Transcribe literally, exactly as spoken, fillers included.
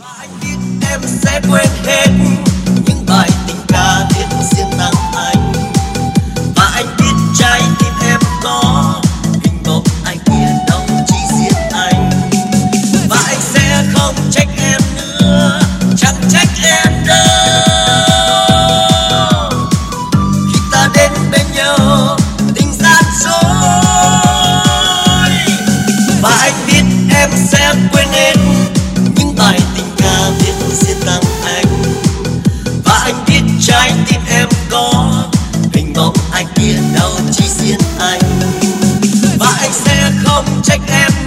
Và anh biết em sẽ quên hết những bài tình ca viết riêng tặng anh. Và anh biết trái tim em có hình bóng ai kia đâu chỉ riêng anh. Và anh sẽ không trách em nữa, chẳng trách em đâu. Khi ta đến bên nhau tình gian dối. Và anh biết em sẽ quên hết những bài tình ca viết riêng tặng anh. Và anh biết trái tim em có hình bóng ai kia đâu chỉ riêng anh. Và anh sẽ không trách em